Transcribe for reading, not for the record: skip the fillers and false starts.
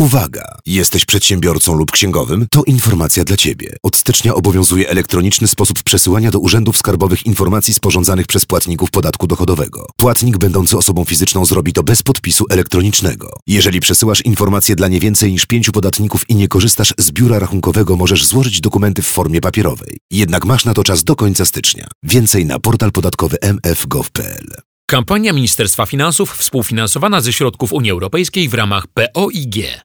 Uwaga! Jesteś przedsiębiorcą lub księgowym? To informacja dla Ciebie. Od stycznia obowiązuje elektroniczny sposób przesyłania do urzędów skarbowych informacji sporządzanych przez płatników podatku dochodowego. Płatnik będący osobą fizyczną zrobi to bez podpisu elektronicznego. Jeżeli przesyłasz informacje dla nie więcej niż 5 podatników i nie korzystasz z biura rachunkowego, możesz złożyć dokumenty w formie papierowej. Jednak masz na to czas do końca stycznia. Więcej na portal podatkowy mf.gov.pl. Kampania Ministerstwa Finansów współfinansowana ze środków Unii Europejskiej w ramach POIG.